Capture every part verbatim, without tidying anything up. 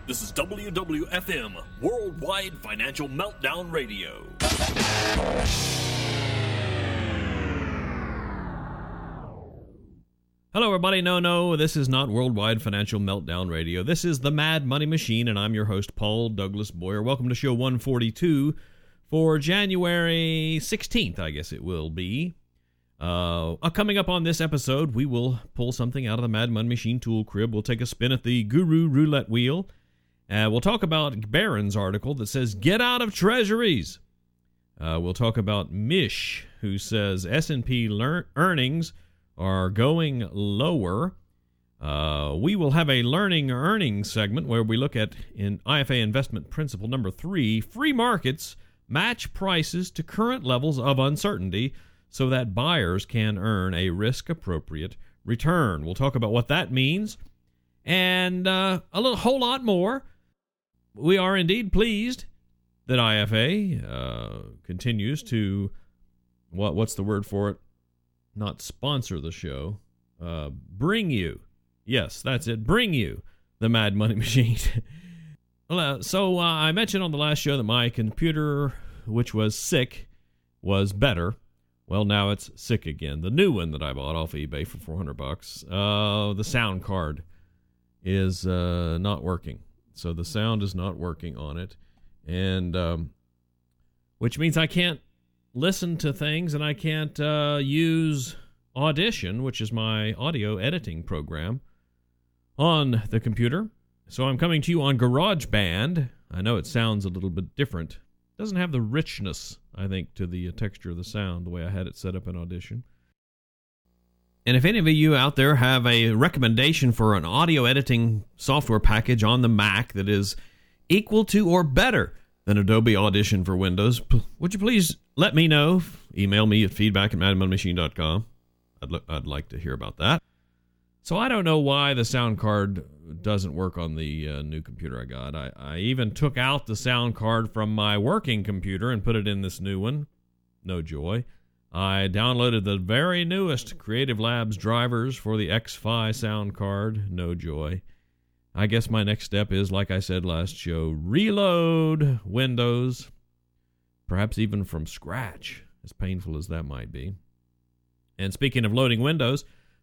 This is W W F M, Worldwide Financial Meltdown Radio. Hello, everybody. No, no, this is not Worldwide Financial Meltdown Radio. This is the Mad Money Machine, and I'm your host, Paul Douglas Boyer. Welcome to show one forty-two for January sixteenth, I guess it will be. Uh, coming up on this episode, we will pull something out of the Mad Money Machine tool crib. We'll take a spin at the Guru Roulette Wheel. Uh, we'll talk about Barron's article that says, get out of treasuries. Uh, we'll talk about Mish, who says S and P lear- earnings are going lower. Uh, we will have a learning earnings segment where we look at in I F A investment principle number three, free markets match prices to current levels of uncertainty so that buyers can earn a risk-appropriate return. We'll talk about what that means and uh, a little whole lot more. We are indeed pleased that I F A uh, continues to, what what's the word for it? Not sponsor the show, uh, bring you, yes, that's it, bring you the Mad Money Machine. well, uh, so uh, I mentioned on the last show that my computer, which was sick, was better. Well, now it's sick again. The new one that I bought off eBay for four hundred bucks, uh, the sound card is uh, not working. So the sound is not working on it, and um, which means I can't listen to things, and I can't uh, use Audition, which is my audio editing program, on the computer. So I'm coming to you on GarageBand. I know it sounds a little bit different. It doesn't have the richness, I think, to the texture of the sound the way I had it set up in Audition. And if any of you out there have a recommendation for an audio editing software package on the Mac that is equal to or better than Adobe Audition for Windows, p- would you please let me know? Email me at feedback at mad money machine dot com. I'd, l- I'd like to hear about that. So I don't know why the sound card doesn't work on the uh, new computer I got. I, I even took out the sound card from my working computer and put it in this new one. No joy. I downloaded the very newest Creative Labs drivers for the X F I sound card. No joy. I guess my next step is, like I said last show, reload Windows, perhaps even from scratch, as painful as that might be. And speaking of loading Windows,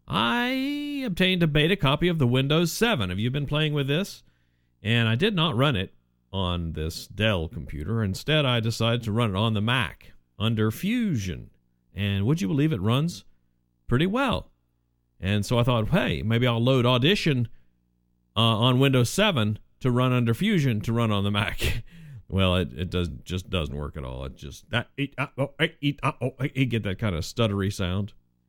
I obtained a beta copy of the Windows seven. Have you been playing with this? And I did not run it on this Dell computer. Instead, I decided to run it on the Mac under Fusion. And would you believe it runs pretty well? And so I thought, hey, maybe I'll load Audition uh, on Windows seven to run under Fusion to run on the Mac. Well, it, it does just doesn't work at all. It just that it, uh, oh, it, uh, oh, you get that kind of stuttery sound.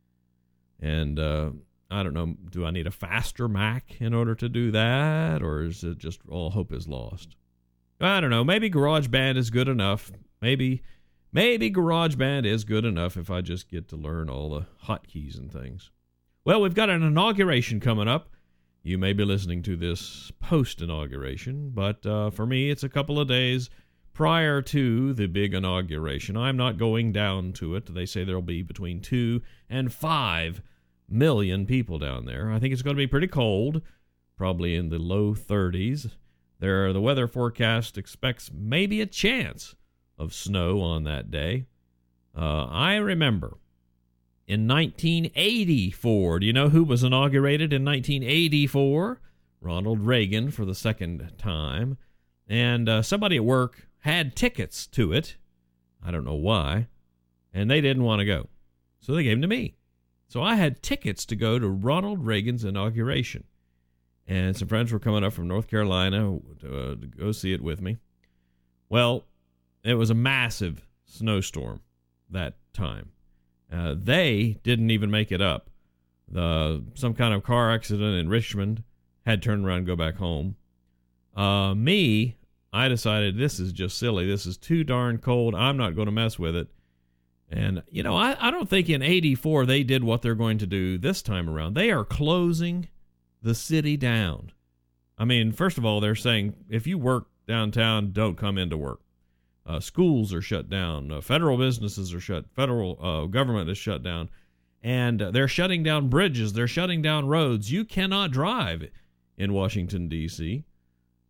And uh, I don't know, do I need a faster Mac in order to do that, or is it just all hope is lost? I don't know. Maybe GarageBand is good enough. Maybe. Maybe GarageBand is good enough if I just get to learn all the hotkeys and things. Well, we've got an inauguration coming up. You may be listening to this post-inauguration, but uh, for me, it's a couple of days prior to the big inauguration. I'm not going down to it. They say there'll be between two and five million people down there. I think it's going to be pretty cold, probably in the low thirties. There, the weather forecast expects maybe a chance of snow on that day. Uh, I remember in nineteen eighty-four, do you know who was inaugurated in nineteen eighty-four? Ronald Reagan for the second time. And uh, somebody at work had tickets to it. I don't know why. And they didn't want to go. So they gave them to me. So I had tickets to go to Ronald Reagan's inauguration. And some friends were coming up from North Carolina to, uh, to go see it with me. Well, it was a massive snowstorm that time. Uh, they didn't even make it up. The some kind of car accident in Richmond had turned around and go back home. Uh, me, I decided this is just silly. This is too darn cold. I'm not going to mess with it. And, you know, I, I don't think in eighty-four they did what they're going to do this time around. They are closing the city down. I mean, first of all, they're saying if you work downtown, don't come into work. Uh, schools are shut down. Uh, federal businesses are shut. Federal uh, government is shut down. And uh, they're shutting down bridges. They're shutting down roads. You cannot drive in Washington, D C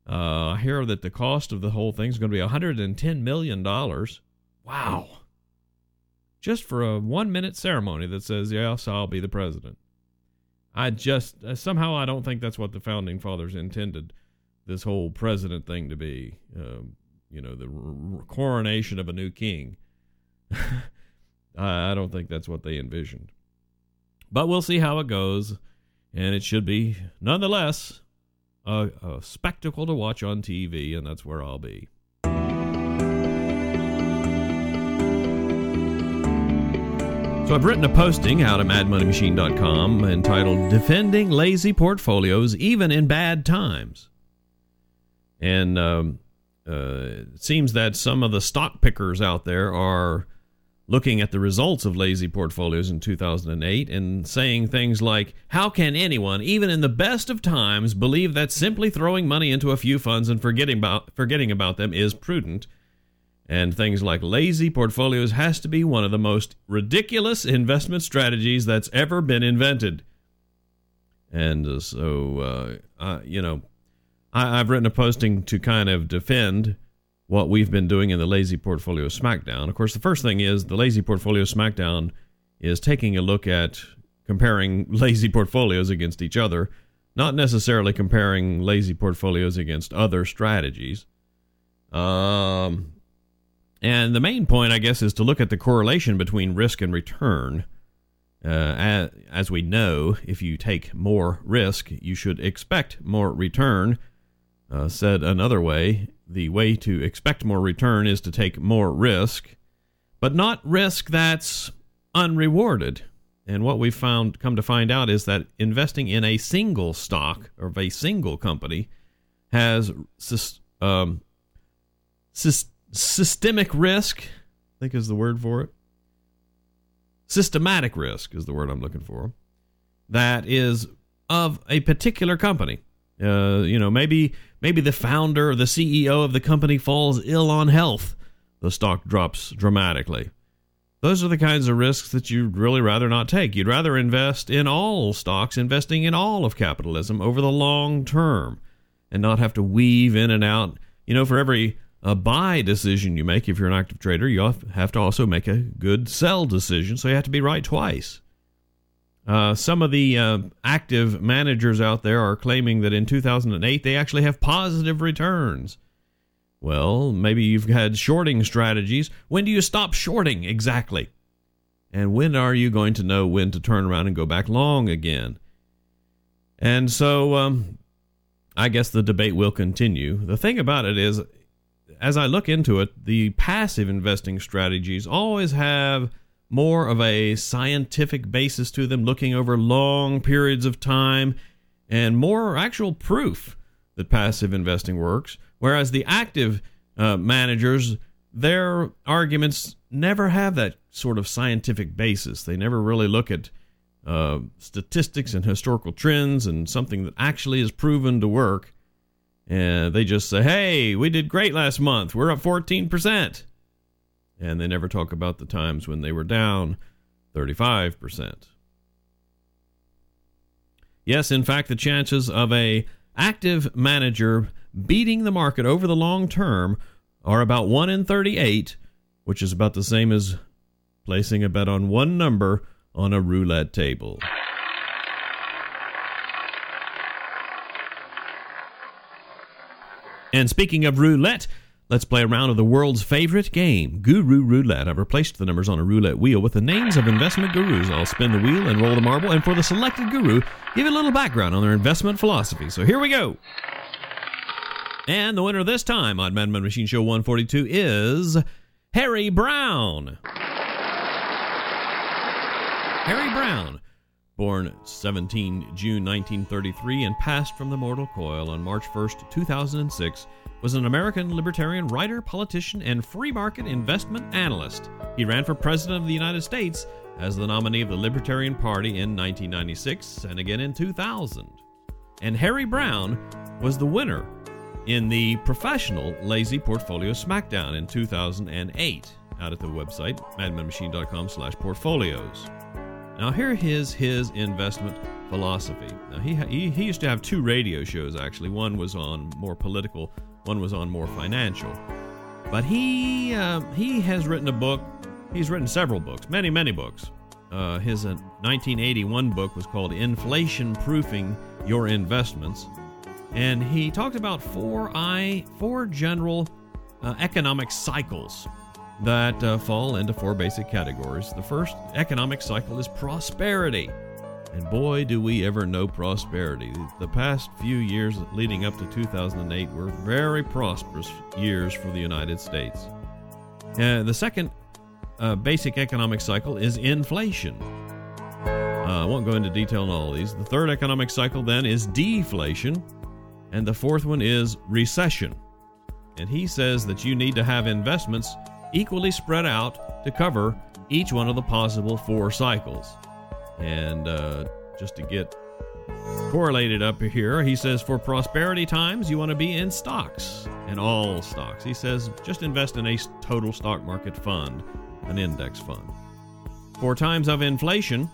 Uh, I hear that the cost of the whole thing is going to be one hundred ten million dollars. Wow. Just for a one-minute ceremony that says, yes, I'll be the president. I just, uh, somehow I don't think that's what the Founding Fathers intended this whole president thing to be. Um, you know, the r- r- coronation of a new king. I, I don't think that's what they envisioned. But we'll see how it goes. And it should be, nonetheless, a, a spectacle to watch on T V, and that's where I'll be. So I've written a posting out at mad money machine dot com entitled Defending Lazy Portfolios Even in Bad Times. And um, uh, it seems that some of the stock pickers out there are looking at the results of lazy portfolios in two thousand eight and saying things like, how can anyone, even in the best of times, believe that simply throwing money into a few funds and forgetting about, forgetting about them is prudent? And things like lazy portfolios has to be one of the most ridiculous investment strategies that's ever been invented. And uh, so, uh, uh, you know, I, I've written a posting to kind of defend what we've been doing in the Lazy Portfolio Smackdown. Of course, the first thing is the Lazy Portfolio Smackdown is taking a look at comparing lazy portfolios against each other, not necessarily comparing lazy portfolios against other strategies. Um... And the main point, I guess, is to look at the correlation between risk and return. Uh, as, as we know, if you take more risk, you should expect more return. Uh, said another way, the way to expect more return is to take more risk, but not risk that's unrewarded. And what we've found, come to find out, is that investing in a single stock or a single company has um, systemic Systemic risk, I think is the word for it. Systematic risk is the word I'm looking for. That is of a particular company. Uh, you know, maybe maybe the founder or the C E O of the company falls ill on health. The stock drops dramatically. Those are the kinds of risks that you'd really rather not take. You'd rather invest in all stocks, investing in all of capitalism over the long term, and not have to weave in and out. You know, for every a buy decision you make, if you're an active trader, you have to also make a good sell decision, so you have to be right twice. Uh, some of the uh, active managers out there are claiming that in two thousand eight they actually have positive returns. Well, maybe you've had shorting strategies. When do you stop shorting exactly? And when are you going to know when to turn around and go back long again? And so um, I guess the debate will continue. The thing about it is, as I look into it, the passive investing strategies always have more of a scientific basis to them, looking over long periods of time, and more actual proof that passive investing works, whereas the active uh, managers, their arguments never have that sort of scientific basis. They never really look at uh, statistics and historical trends and something that actually is proven to work. And they just say, hey, we did great last month. We're up fourteen percent. And they never talk about the times when they were down thirty-five percent. Yes, in fact, the chances of a active manager beating the market over the long term are about one in thirty-eight, which is about the same as placing a bet on one number on a roulette table. And speaking of roulette, let's play a round of the world's favorite game, Guru Roulette. I've replaced the numbers on a roulette wheel with the names of investment gurus. I'll spin the wheel and roll the marble, and for the selected guru, give it a little background on their investment philosophy. So here we go. And the winner this time on Mad Money Machine Show one forty-two is Harry Browne. Harry Browne, born the seventeenth of June nineteen thirty-three and passed from the mortal coil on March first, two thousand six, was an American libertarian writer, politician, and free market investment analyst. He ran for President of the United States as the nominee of the Libertarian Party in nineteen ninety-six and again in two thousand. And Harry Browne was the winner in the professional Lazy Portfolio Smackdown in two thousand eight out at the website mad money machine dot com slash portfolios. Now here is his investment philosophy. Now, he, he he used to have two radio shows, actually. One was on more political, one was on more financial. But he uh, he has written a book. He's written several books, many, many books. Uh, his uh, nineteen eighty-one book was called Inflation Proofing Your Investments. And he talked about four, I, four general uh, economic cycles that uh, fall into four basic categories. The first economic cycle is prosperity. And boy, do we ever know prosperity. The past few years leading up to two thousand eight were very prosperous years for the United States. Uh, the second uh, basic economic cycle is inflation. Uh, I won't go into detail on all of these. The third economic cycle then is deflation. And the fourth one is recession. And he says that you need to have investments equally spread out to cover each one of the possible four cycles. And uh, just to get correlated up here, he says for prosperity times, you want to be in stocks, and all stocks. He says just invest in a total stock market fund, an index fund. For times of inflation,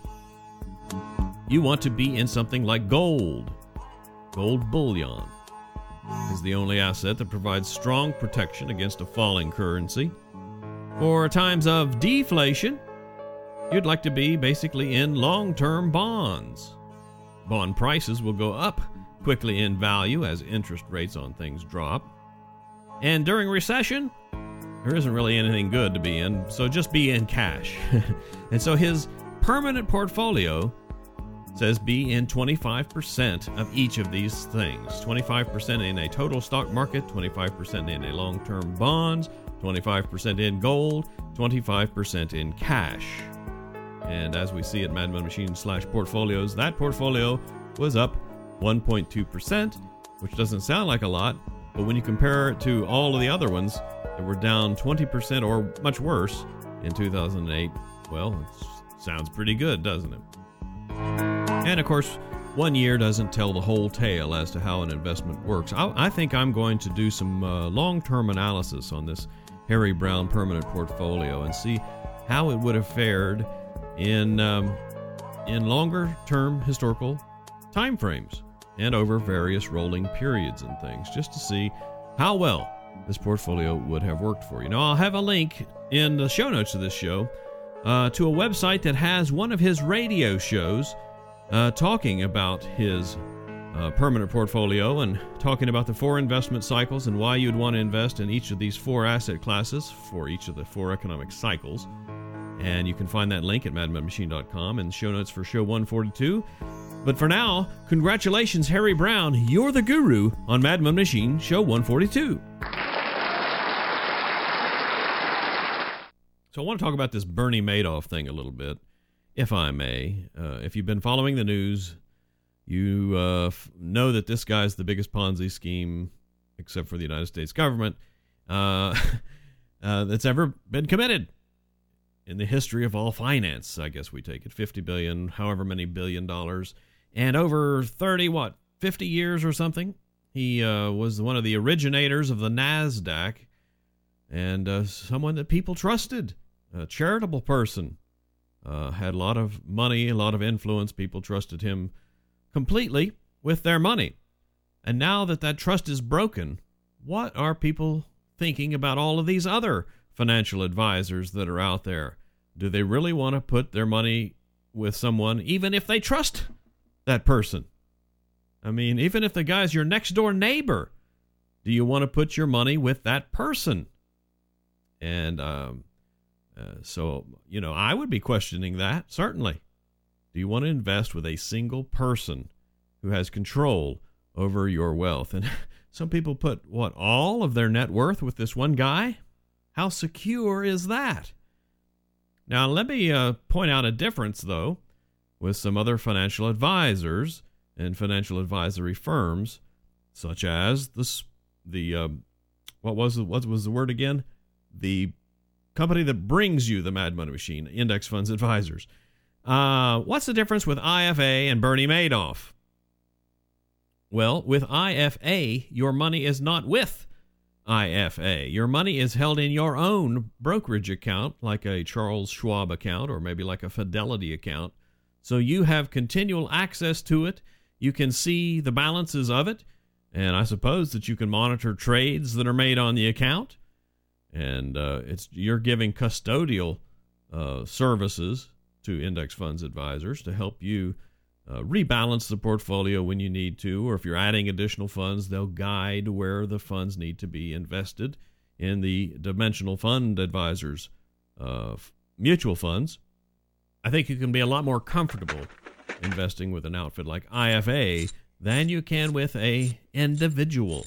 you want to be in something like gold. Gold bullion is the only asset that provides strong protection against a falling currency. For times of deflation, you'd like to be basically in long-term bonds. Bond prices will go up quickly in value as interest rates on things drop. And during recession, there isn't really anything good to be in, so just be in cash. And so his permanent portfolio says be in twenty-five percent of each of these things. twenty-five percent in a total stock market, twenty-five percent in a long-term bonds, twenty-five percent in gold, twenty-five percent in cash. And as we see at Mad Money Machine slash portfolios, that portfolio was up one point two percent, which doesn't sound like a lot, but when you compare it to all of the other ones that were down twenty percent or much worse in two thousand eight, well, it sounds pretty good, doesn't it? And of course, one year doesn't tell the whole tale as to how an investment works. I, I think I'm going to do some uh, long-term analysis on this Harry Browne permanent portfolio and see how it would have fared in um, in longer-term historical time frames and over various rolling periods and things, just to see how well this portfolio would have worked for you. Now, I'll have a link in the show notes of this show uh, to a website that has one of his radio shows uh, talking about his uh, permanent portfolio and talking about the four investment cycles and why you'd want to invest in each of these four asset classes for each of the four economic cycles. And you can find that link at mad money machine dot com and show notes for show one forty-two. But for now, congratulations, Harry Browne. You're the guru on Mad Money Machine, show one forty-two. So I want to talk about this Bernie Madoff thing a little bit, if I may. Uh, if you've been following the news, you uh, f- know that this guy's the biggest Ponzi scheme, except for the United States government, uh, uh, that's ever been committed in the history of all finance. I guess we take it fifty billion, however many billion dollars, and over thirty, what, fifty years or something. He uh, was one of the originators of the NASDAQ, and uh, someone that people trusted, a charitable person, uh, had a lot of money, a lot of influence. People trusted him completely with their money. And now that that trust is broken, what are people thinking about all of these other financial advisors that are out there? Do they really want to put their money with someone, even if they trust that person? I mean, even if the guy's your next door neighbor, do you want to put your money with that person? And um, uh, so, you know, I would be questioning that, certainly. Do you want to invest with a single person who has control over your wealth? And some people put, what, all of their net worth with this one guy? How secure is that? Now, let me uh, point out a difference, though, with some other financial advisors and financial advisory firms, such as the, the uh, what was the, what was the word again? The company that brings you the Mad Money Machine, Index Funds Advisors. Uh, what's the difference with I F A and Bernie Madoff? Well, with I F A, your money is not with I F A. Your money is held in your own brokerage account, like a Charles Schwab account or maybe like a Fidelity account, So you have continual access to it. You can see the balances of it. And I suppose that you can monitor trades that are made on the account. And uh, it's you're giving custodial uh, services to index funds advisors to help you uh, rebalance the portfolio when you need to. Or if you're adding additional funds, they'll guide where the funds need to be invested in the Dimensional Fund Advisors uh, mutual funds. I think you can be a lot more comfortable investing with an outfit like I F A than you can with a individual.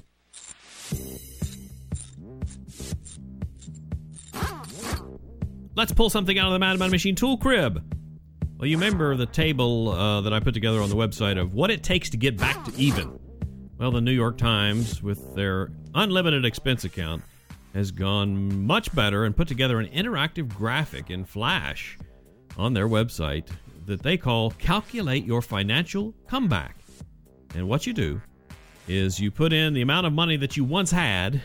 Let's pull something out of the Mad Money Machine tool crib. Well, you remember the table uh, that I put together on the website of what it takes to get back to even. Well, the New York Times, with their unlimited expense account, has gone much better and put together an interactive graphic in Flash on their website that they call Calculate Your Financial Comeback. And what you do is you put in the amount of money that you once had,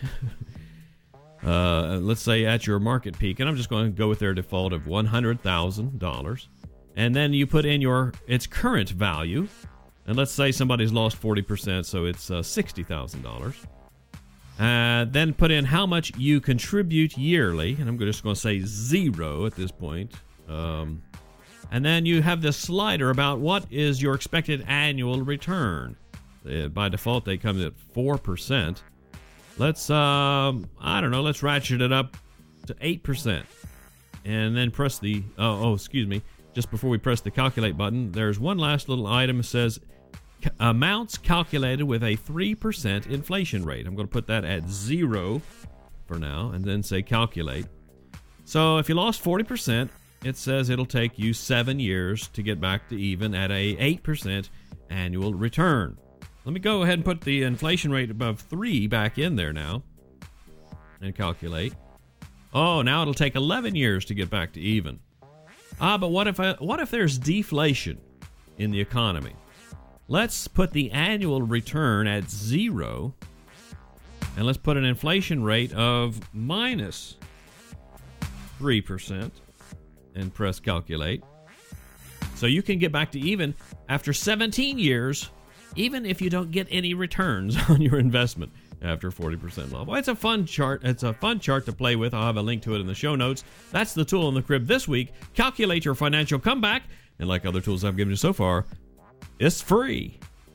uh, let's say at your market peak, and I'm just going to go with their default of one hundred thousand dollars. And then you put in your its current value, and let's say somebody's lost forty percent, so it's uh, sixty thousand dollars. Uh, then put in how much you contribute yearly, and I'm just going to say zero at this point. Um, and then you have this slider about what is your expected annual return. Uh, by default, they come at four percent. Let's, um, I don't know, let's ratchet it up to eight percent. And then press the, oh, oh, excuse me, just before we press the calculate button, there's one last little item that says amounts calculated with a three percent inflation rate. I'm going to put that at zero for now and then say calculate. So if you lost forty percent, it says it'll take you seven years to get back to even at a eight percent annual return. Let me go ahead and put the inflation rate above three back in there now and calculate. Oh, now it'll take eleven years to get back to even. Ah, but what if I, what if there's deflation in the economy? Let's put the annual return at zero, and let's put an inflation rate of minus three percent, and press calculate. So you can get back to even after seventeen years, even if you don't get any returns on your investment after forty percent loss. Well, it's a fun chart. It's a fun chart to play with. I'll have a link to it in the show notes. That's the tool in the crib this week. Calculate your financial comeback. And like other tools I've given you so far, it's free.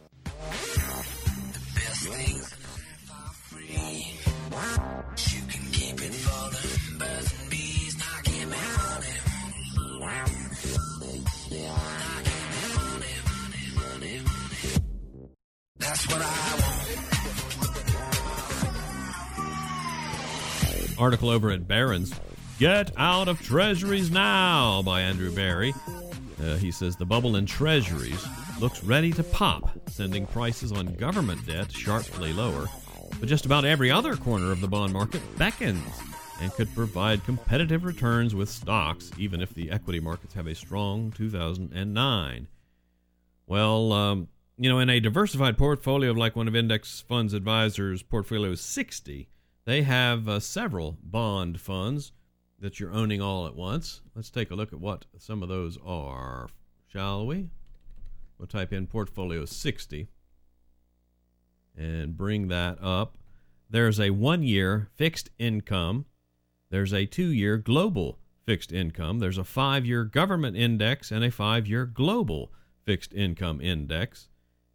That's what I want. Article over at Barron's. Get out of treasuries now by Andrew Barry. Uh, he says the bubble in treasuries looks ready to pop, sending prices on government debt sharply lower. But just about every other corner of the bond market beckons and could provide competitive returns with stocks, even if the equity markets have a strong two thousand nine. Well, um, you know, in a diversified portfolio like one of Index Funds Advisors' portfolio sixty, they have uh, several bond funds that you're owning all at once. Let's take a look at what some of those are, shall we? We'll type in portfolio sixty and bring that up. There's a one-year fixed income. There's a two-year global fixed income. There's a five-year government index and a five-year global fixed income index.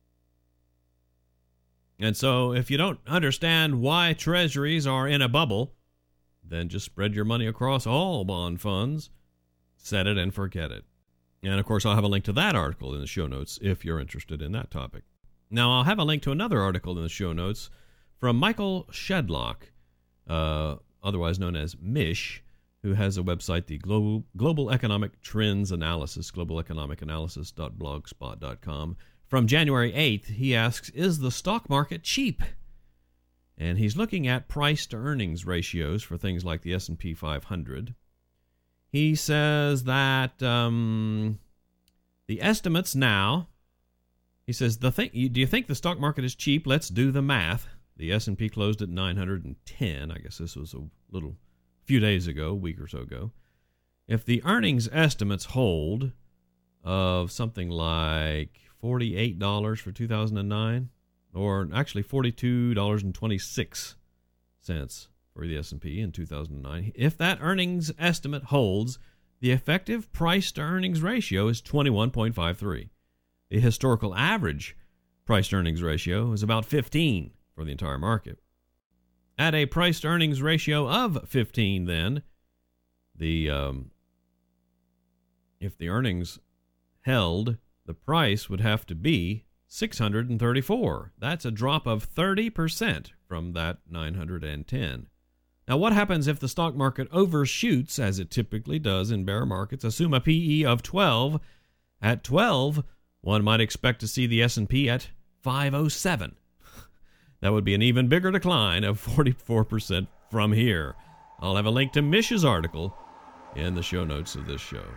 And so if you don't understand why treasuries are in a bubble, then just spread your money across all bond funds, set it and forget it. And of course, I'll have a link to that article in the show notes if you're interested in that topic. Now, I'll have a link to another article in the show notes from Michael Shedlock, uh, otherwise known as Mish, who has a website, the Global, Global Economic Trends Analysis, global economic analysis dot blogspot dot com. From January eighth, he asks, is the stock market cheap? And he's looking at price-to-earnings ratios for things like the S and P five hundred. He says that um, the estimates now, he says, the thing, do you think the stock market is cheap? Let's do the math. The S and P closed at nine hundred ten. I guess this was a little few days ago, a week or so ago. If the earnings estimates hold, of something like forty-eight dollars for two thousand nine, or actually forty-two dollars and twenty-six cents for the S and P in two thousand nine. If that earnings estimate holds, the effective price-to-earnings ratio is twenty-one point five three. The historical average price-to-earnings ratio is about fifteen for the entire market. At a price-to-earnings ratio of fifteen, then, the um, if the earnings held, the price would have to be six hundred thirty-four. That's a drop of thirty percent from that nine hundred ten. Now, what happens if the stock market overshoots, as it typically does in bear markets? Assume a P E of twelve. At twelve, one might expect to see the S and P at five oh seven. That would be an even bigger decline of forty-four percent from here. I'll have a link to Mish's article in the show notes of this show.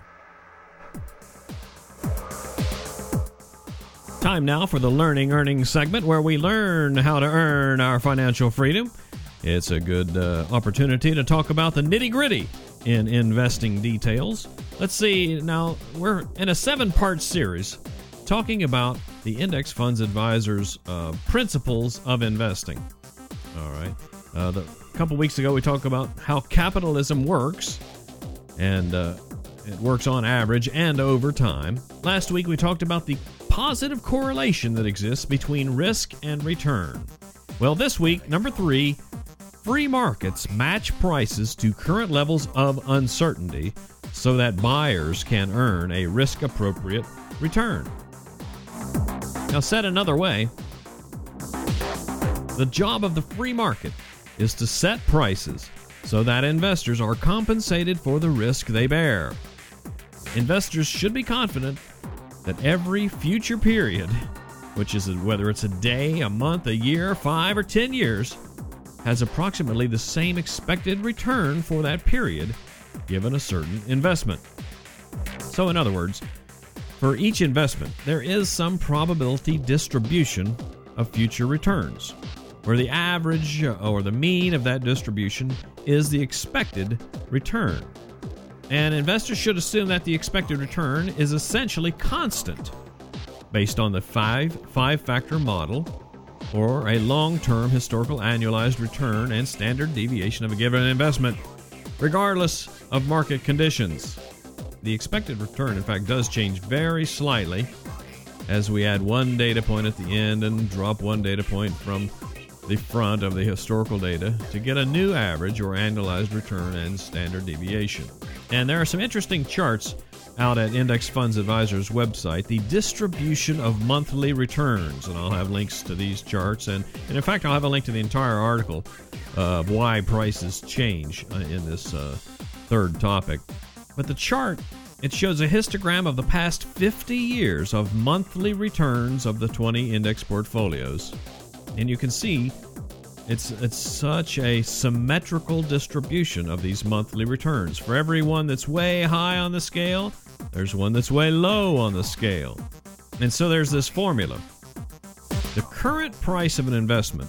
Time now for the Learning Earnings segment, where we learn how to earn our financial freedom. It's a good uh, opportunity to talk about the nitty-gritty in investing details. Let's see, now we're in a seven-part series talking about the Index Funds Advisors' uh, principles of investing. All right. Uh, the, a couple weeks ago, we talked about how capitalism works, and uh, it works on average and over time. Last week, we talked about the positive correlation that exists between risk and return. Well, this week, number three, free markets match prices to current levels of uncertainty so that buyers can earn a risk-appropriate return. Now, said another way, the job of the free market is to set prices so that investors are compensated for the risk they bear. Investors should be confident that every future period, which is whether it's a day, a month, a year, five, or ten years, has approximately the same expected return for that period, given a certain investment. So, in other words, for each investment, there is some probability distribution of future returns, where the average or the mean of that distribution is the expected return. And investors should assume that the expected return is essentially constant, based on the five, five-factor model, or a long-term historical annualized return and standard deviation of a given investment, regardless of market conditions. The expected return, in fact, does change very slightly as we add one data point at the end and drop one data point from the front of the historical data to get a new average or annualized return and standard deviation. And there are some interesting charts out at Index Funds Advisors' website, the distribution of monthly returns, and I'll have links to these charts, and, and in fact I'll have a link to the entire article uh, of why prices change uh, in this uh, third topic. But the chart, it shows a histogram of the past fifty years of monthly returns of the twenty index portfolios, and you can see It's it's such a symmetrical distribution of these monthly returns. For every one that's way high on the scale, there's one that's way low on the scale. And so there's this formula. The current price of an investment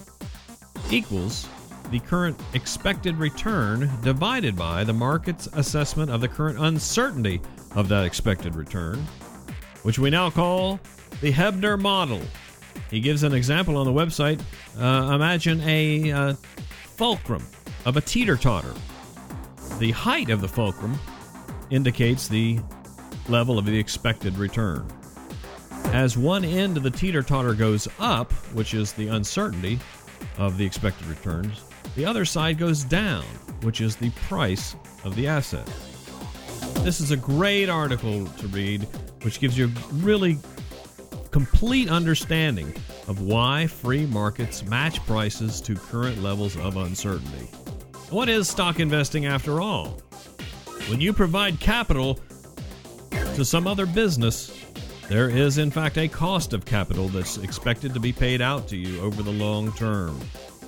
equals the current expected return divided by the market's assessment of the current uncertainty of that expected return, which we now call the Hebner model. He gives an example on the website. Uh, imagine a uh, fulcrum of a teeter-totter. The height of the fulcrum indicates the level of the expected return. As one end of the teeter-totter goes up, which is the uncertainty of the expected returns, the other side goes down, which is the price of the asset. This is a great article to read, which gives you really complete understanding of why free markets match prices to current levels of uncertainty. What is stock investing after all? When you provide capital to some other business, there is in fact a cost of capital that's expected to be paid out to you over the long term.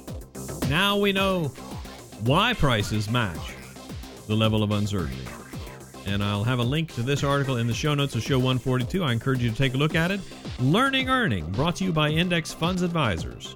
Now we know why prices match the level of uncertainty. And I'll have a link to this article in the show notes of show one forty-two. I encourage you to take a look at it. Learning Earning, brought to you by Index Funds Advisors.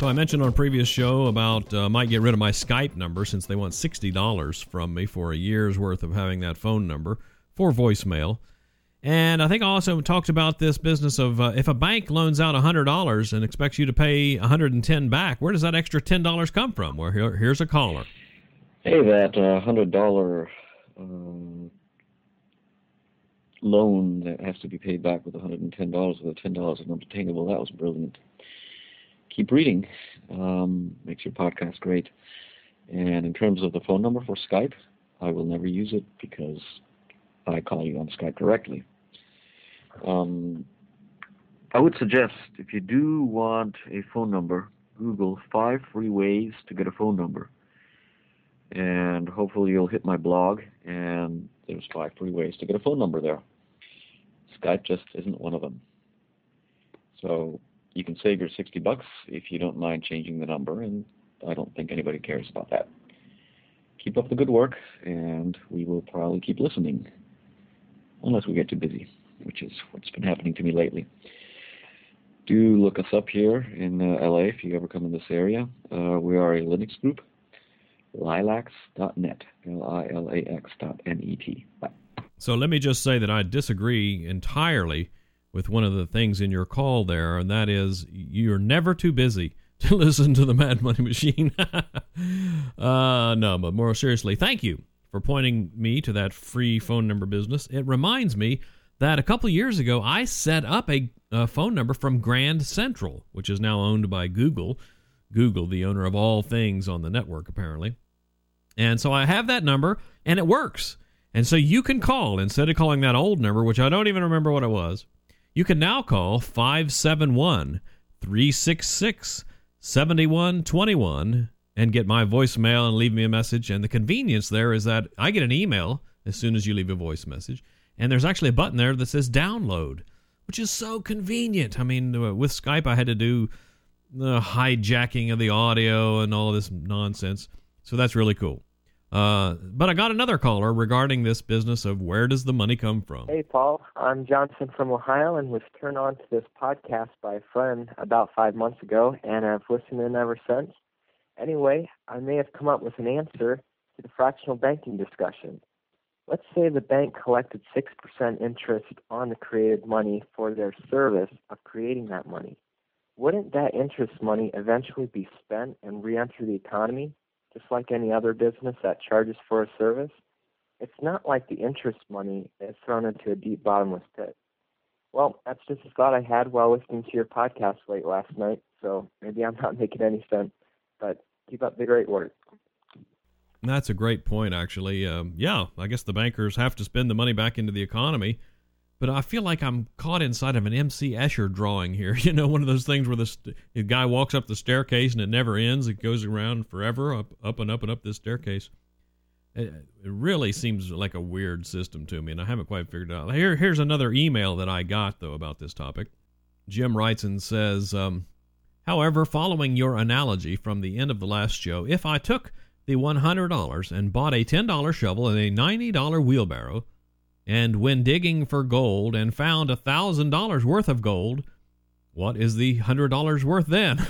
So I mentioned on a previous show about uh, might get rid of my Skype number since they want sixty dollars from me for a year's worth of having that phone number for voicemail. And I think I also talked about this business of uh, if a bank loans out one hundred dollars and expects you to pay one hundred ten dollars back, where does that extra ten dollars come from? Well, here, here's a caller. Hey, that uh, one hundred dollars um, loan that has to be paid back with one hundred ten dollars with a ten dollars unobtainable, that was brilliant. Keep reading. Um, makes your podcast great. And in terms of the phone number for Skype, I will never use it because I call you on Skype directly. Um, I would suggest, if you do want a phone number, Google five free ways to get a phone number. And hopefully you'll hit my blog, and there's five free ways to get a phone number there. Skype just isn't one of them. So you can save your sixty bucks if you don't mind changing the number, and I don't think anybody cares about that. Keep up the good work, and we will probably keep listening, unless we get too busy, which is what's been happening to me lately. Do look us up here in uh, L A if you ever come in this area. Uh, we are a Linux group, lilacs dot net, L I L A X dot N E T. Bye. So let me just say that I disagree entirely with one of the things in your call there, and that is you're never too busy to listen to the Mad Money Machine. uh, no, but more seriously, thank you for pointing me to that free phone number business. It reminds me that a couple years ago, I set up a, a phone number from Grand Central, which is now owned by Google. Google, the owner of all things on the network, apparently. And so I have that number, and it works. And so you can call, instead of calling that old number, which I don't even remember what it was, you can now call five seven one, three six six, seven one two one and get my voicemail and leave me a message. And the convenience there is that I get an email as soon as you leave a voice message. And there's actually a button there that says download, which is so convenient. I mean, with Skype, I had to do the hijacking of the audio and all this nonsense. So that's really cool. Uh, but I got another caller regarding this business of where does the money come from. Hey, Paul. I'm Johnson from Ohio and was turned on to this podcast by a friend about five months ago, and I've listened in ever since. Anyway, I may have come up with an answer to the fractional banking discussion. Let's say the bank collected six percent interest on the created money for their service of creating that money. Wouldn't that interest money eventually be spent and re-enter the economy, just like any other business that charges for a service? It's not like the interest money is thrown into a deep bottomless pit. Well, that's just a thought I had while listening to your podcast late last night, so maybe I'm not making any sense, but keep up the great work. That's a great point, actually. Um, yeah, I guess the bankers have to spend the money back into the economy, but I feel like I'm caught inside of an M C Escher drawing here. You know, one of those things where the, st- the guy walks up the staircase and it never ends. It goes around forever, up, up and up and up this staircase. It, it really seems like a weird system to me, and I haven't quite figured it out. Here, here's another email that I got, though, about this topic. Jim writes and says, um, however, following your analogy from the end of the last show, if I took the one hundred dollars and bought a ten dollars shovel and a ninety dollars wheelbarrow, and when digging for gold and found one thousand dollars worth of gold, what is the one hundred dollars worth then?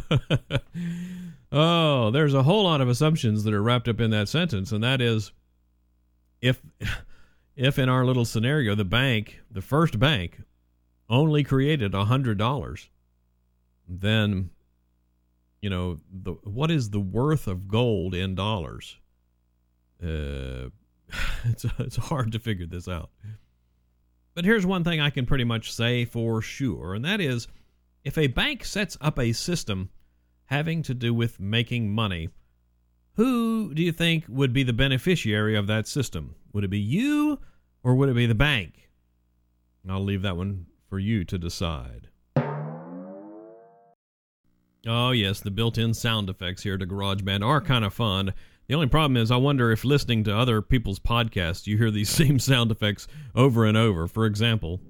Oh, there's a whole lot of assumptions that are wrapped up in that sentence, and that is, if if in our little scenario, the bank, the first bank, only created one hundred dollars, then, you know, the what is the worth of gold in dollars? Uh, it's it's hard to figure this out. But here's one thing I can pretty much say for sure, and that is, if a bank sets up a system having to do with making money, who do you think would be the beneficiary of that system? Would it be you, or would it be the bank? I'll leave that one for you to decide. Oh, yes, the built-in sound effects here to GarageBand are kind of fun. The only problem is I wonder if listening to other people's podcasts, you hear these same sound effects over and over. For example...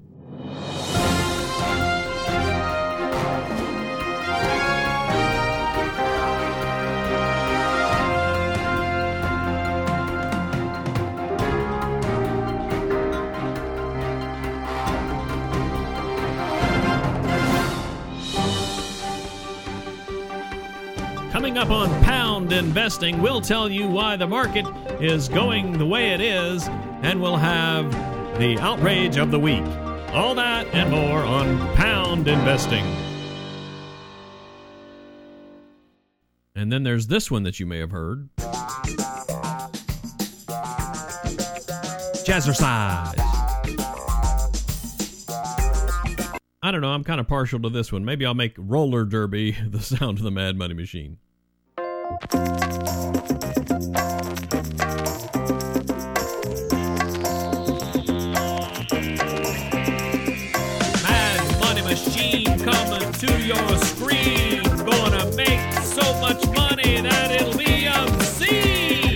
up on Pound Investing, we'll tell you why the market is going the way it is, and we'll have the outrage of the week. All that and more on Pound Investing. And then there's this one that you may have heard. Jazzercise. I don't know, I'm kind of partial to this one. Maybe I'll make Roller Derby the sound of the Mad Money Machine. Mad Money Machine coming to your screen. Gonna make so much money that it'll be obscene.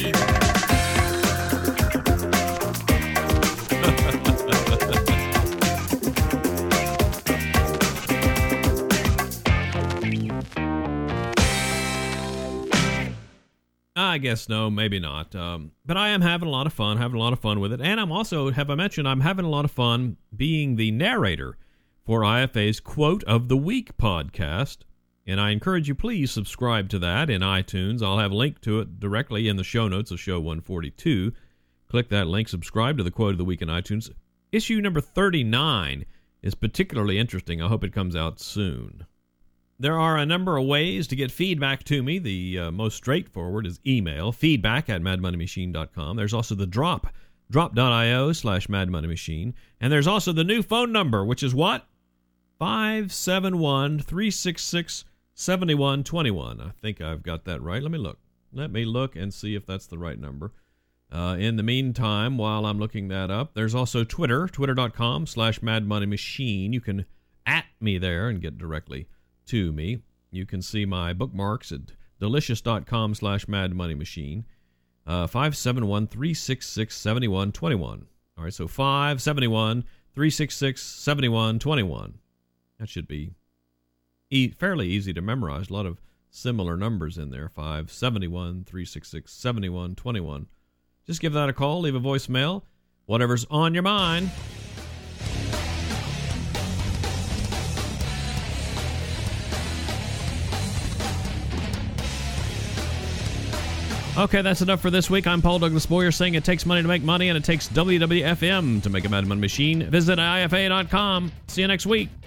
I guess no, maybe not. Um, but I am having a lot of fun, having a lot of fun with it. And I'm also, have I mentioned, I'm having a lot of fun being the narrator for I F A's Quote of the Week podcast. And I encourage you, please subscribe to that in iTunes. I'll have a link to it directly in the show notes of show one forty-two. Click that link, subscribe to the Quote of the Week in iTunes. Issue number thirty-nine is particularly interesting. I hope it comes out soon. There are a number of ways to get feedback to me. The uh, most straightforward is email, feedback at mad money machine dot com. There's also the drop, drop.io slash madmoneymachine. And there's also the new phone number, which is what? five seven one, three six six, seven one two one. I think I've got that right. Let me look. Let me look and see if that's the right number. Uh, in the meantime, while I'm looking that up, there's also Twitter, twitter.com slash madmoneymachine. You can at me there and get directly to me. You can see my bookmarks at delicious.com slash madmoneymachine. Uh, five seven one, three six six, seven one two one. All right, so five seven one, three six six, seven one two one. That should be e- fairly easy to memorize. A lot of similar numbers in there. five seven one, three six six, seven one two one. Just give that a call, leave a voicemail, whatever's on your mind. Okay, that's enough for this week. I'm Paul Douglas Boyer saying it takes money to make money, and it takes W W F M to make a Mad Money Machine. Visit I F A dot com. See you next week.